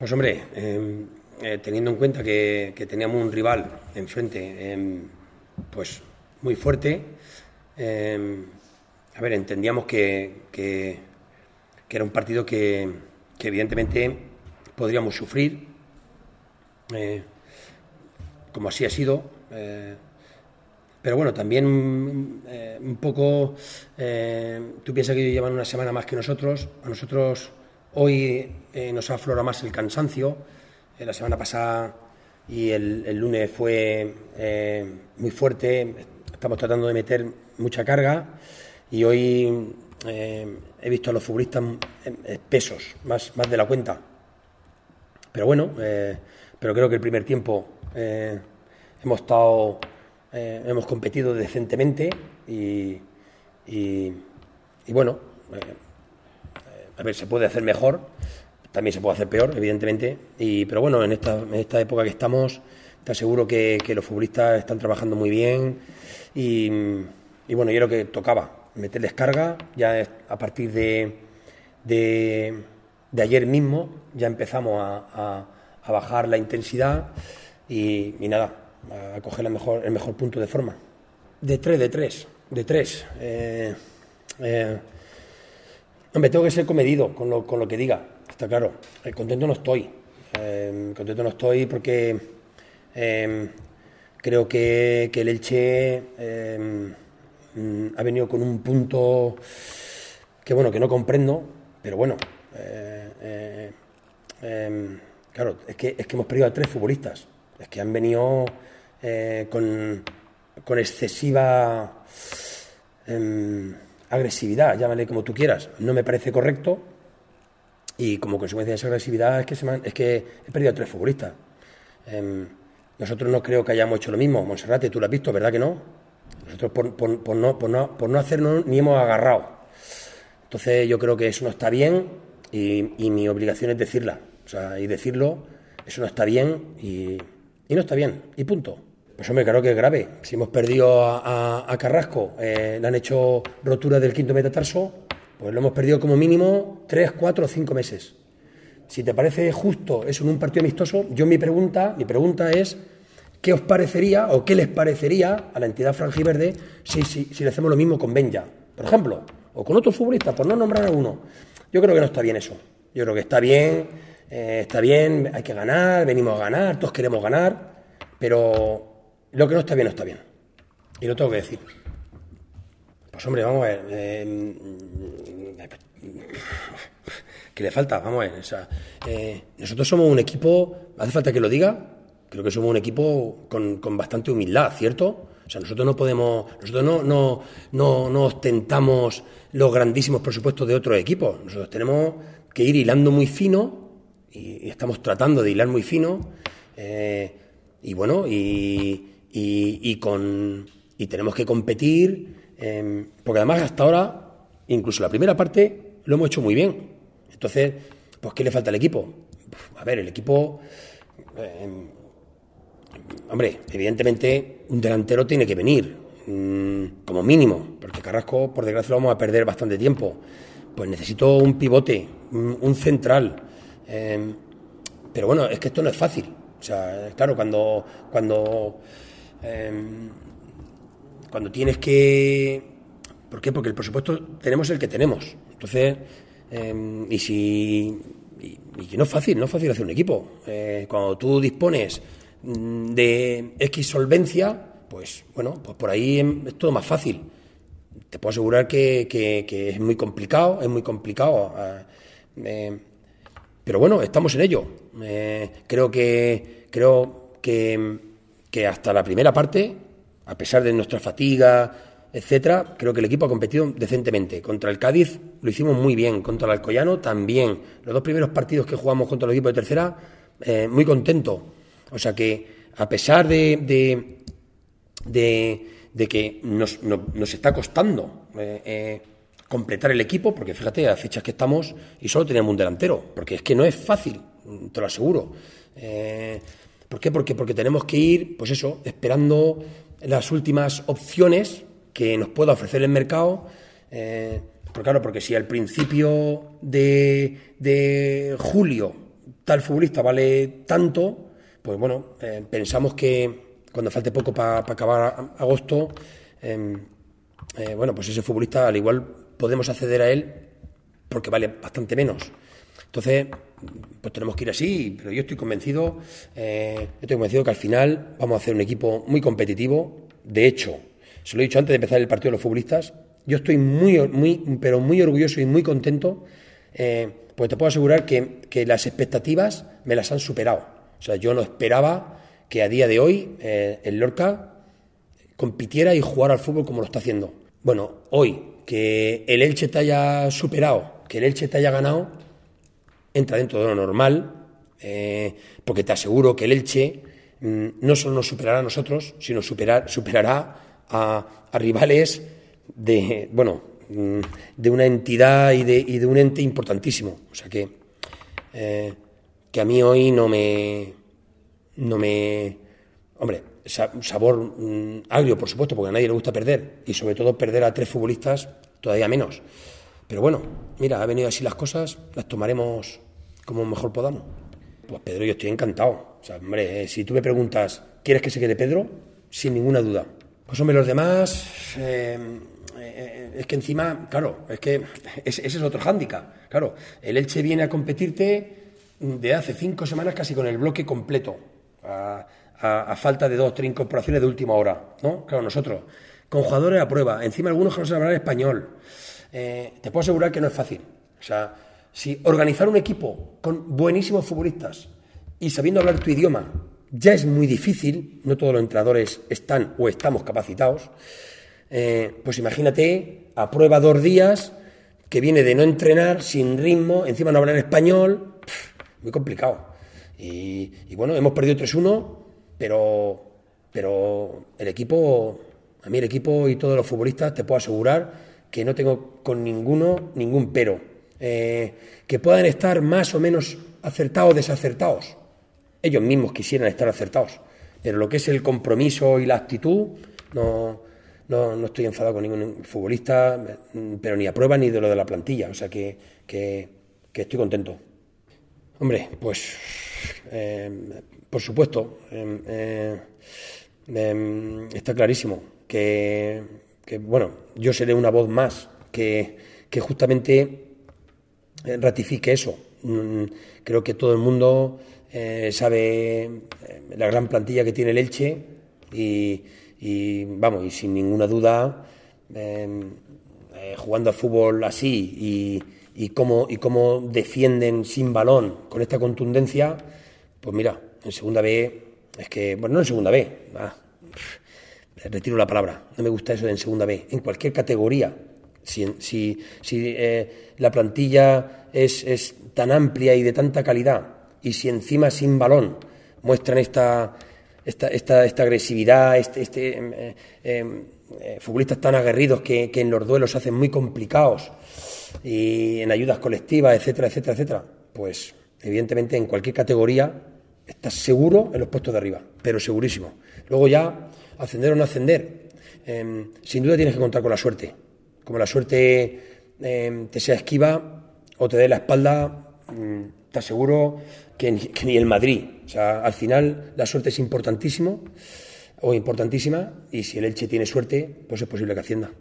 Pues hombre, teniendo en cuenta que teníamos un rival enfrente, pues muy fuerte, a ver, entendíamos que era un partido que evidentemente podríamos sufrir, como así ha sido. Pero bueno, también un poco, tú piensas que ellos llevan una semana más que nosotros. A nosotros hoy nos aflora más el cansancio. La semana pasada y el lunes fue muy fuerte. Estamos tratando de meter mucha carga y hoy he visto a los futbolistas espesos, más de la cuenta. Pero bueno, pero creo que el primer tiempo hemos competido decentemente y bueno, a ver, se puede hacer mejor, también se puede hacer peor, evidentemente, pero bueno, en esta época que estamos, te aseguro que los futbolistas están trabajando muy bien y bueno, yo creo que tocaba meterles carga. Ya a partir de ayer mismo ya empezamos a bajar la intensidad y nada, a coger el mejor punto de forma. De tres. Hombre, tengo que ser comedido con lo que diga, está claro. Contento no estoy. Porque creo que el Elche ha venido con un punto que no comprendo, pero bueno, claro, es que hemos perdido a 3 futbolistas. Es que han venido con excesiva agresividad, llámale como tú quieras. No me parece correcto y como consecuencia de esa agresividad es que he perdido a 3 futbolistas. Nosotros no creo que hayamos hecho lo mismo. Monserrate, tú lo has visto, ¿verdad que no? Nosotros por no hacernos ni hemos agarrado. Entonces yo creo que eso no está bien y mi obligación es decirla. O sea, y decirlo, eso no está bien y no está bien, y punto. Pues hombre, claro que es grave. Si hemos perdido a Carrasco, le han hecho rotura del quinto metatarso, pues lo hemos perdido como mínimo 3, 4 o 5 meses. Si te parece justo eso en un partido amistoso, mi pregunta es ¿qué os parecería o qué les parecería a la entidad franjiverde si le hacemos lo mismo con Benja, por ejemplo, o con otros futbolistas, por no nombrar a uno? Yo creo que no está bien eso. Yo creo que está bien, hay que ganar, venimos a ganar, todos queremos ganar, pero lo que no está bien, no está bien. Y lo tengo que decir. Pues hombre, vamos a ver. ¿Qué le falta? Vamos a ver. O sea, nosotros somos un equipo, ¿hace falta que lo diga? Creo que somos un equipo con bastante humildad, ¿cierto? O sea, nosotros no ostentamos los grandísimos presupuestos de otros equipos. Nosotros tenemos que ir hilando muy fino y estamos tratando de hilar muy fino y bueno, y tenemos que competir porque además hasta ahora, incluso la primera parte, lo hemos hecho muy bien. Entonces, pues ¿qué le falta al equipo? A ver, el equipo... hombre, evidentemente un delantero tiene que venir, como mínimo, porque Carrasco, por desgracia, lo vamos a perder bastante tiempo. Pues necesito un pivote, un central. Pero bueno, es que esto no es fácil. O sea, claro, cuando tienes que... ¿Por qué? Porque el presupuesto tenemos el que tenemos. Entonces, y que no es fácil hacer un equipo. Cuando tú dispones de X solvencia, pues bueno, pues por ahí es todo más fácil. Te puedo asegurar que es muy complicado, pero bueno, estamos en ello. Creo que hasta la primera parte, a pesar de nuestra fatiga, etcétera, creo que el equipo ha competido decentemente. Contra el Cádiz lo hicimos muy bien, contra el Alcoyano también. Los 2 primeros partidos que jugamos contra el equipo de tercera, muy contento. O sea que, a pesar de que nos está costando completar el equipo, porque fíjate, a fechas que estamos y solo teníamos un delantero, porque es que no es fácil, te lo aseguro. ¿Por qué? Porque tenemos que ir, pues eso, esperando las últimas opciones que nos pueda ofrecer el mercado. Porque si al principio de julio tal futbolista vale tanto, pues bueno, pensamos que cuando falte poco para acabar agosto, bueno, pues ese futbolista al igual podemos acceder a él porque vale bastante menos. Entonces, pues tenemos que ir así, pero yo estoy convencido que al final vamos a hacer un equipo muy competitivo. De hecho, se lo he dicho antes de empezar el partido de los futbolistas, yo estoy pero muy orgulloso y muy contento, pues te puedo asegurar que las expectativas me las han superado. O sea, yo no esperaba que a día de hoy el Lorca compitiera y jugara al fútbol como lo está haciendo. Bueno, hoy que el Elche te haya superado, que el Elche te haya ganado, entra dentro de lo normal, porque te aseguro que el Elche no solo nos superará a nosotros, sino superará a rivales de una entidad y de un ente importantísimo. O sea que a mí hoy no me hombre, sabor agrio, por supuesto, porque a nadie le gusta perder, y sobre todo perder a 3 futbolistas todavía menos. Pero bueno, mira, ha venido así las cosas, las tomaremos como mejor podamos. Pues Pedro, yo estoy encantado. O sea, hombre, si tú me preguntas, ¿quieres que se quede Pedro? Sin ninguna duda. Pues hombre, los demás, es que encima, claro, es que ese es otro hándicap. Claro, el Elche viene a competirte de hace 5 semanas casi con el bloque completo, a falta de 2 o 3 incorporaciones de última hora, ¿no? Claro, nosotros, con jugadores a prueba, encima algunos que no saben hablar español, te puedo asegurar que no es fácil. O sea, si organizar un equipo con buenísimos futbolistas y sabiendo hablar tu idioma ya es muy difícil, no todos los entrenadores están o estamos capacitados, pues imagínate, a prueba 2 días, que viene de no entrenar, sin ritmo, encima no hablar español, muy complicado. Y bueno, hemos perdido 3-1, pero el equipo, a mí el equipo y todos los futbolistas, te puedo asegurar que no tengo con ningún pero. Que puedan estar más o menos acertados o desacertados. Ellos mismos quisieran estar acertados, pero lo que es el compromiso y la actitud, no estoy enfadado con ningún futbolista, pero ni a prueba ni de lo de la plantilla. O sea que estoy contento. Hombre, pues por supuesto, está clarísimo que bueno, yo seré una voz más que justamente ratifique eso. Creo que todo el mundo sabe la gran plantilla que tiene el Elche y vamos, y sin ninguna duda, jugando al fútbol así y cómo defienden sin balón con esta contundencia, pues mira, en segunda B, es que, bueno, no en segunda B, retiro la palabra, no me gusta eso de en segunda B, en cualquier categoría, si la plantilla es tan amplia y de tanta calidad, y si encima sin balón muestran esta agresividad, futbolistas tan aguerridos que en los duelos se hacen muy complicados y en ayudas colectivas, etcétera, etcétera, etcétera, pues evidentemente en cualquier categoría estás seguro en los puestos de arriba, pero segurísimo. Luego ya, ascender o no ascender, sin duda tienes que contar con la suerte. Como la suerte te sea esquiva o te dé la espalda, te aseguro que ni el Madrid. O sea, al final la suerte es importantísima, y si el Elche tiene suerte, pues es posible que ascienda.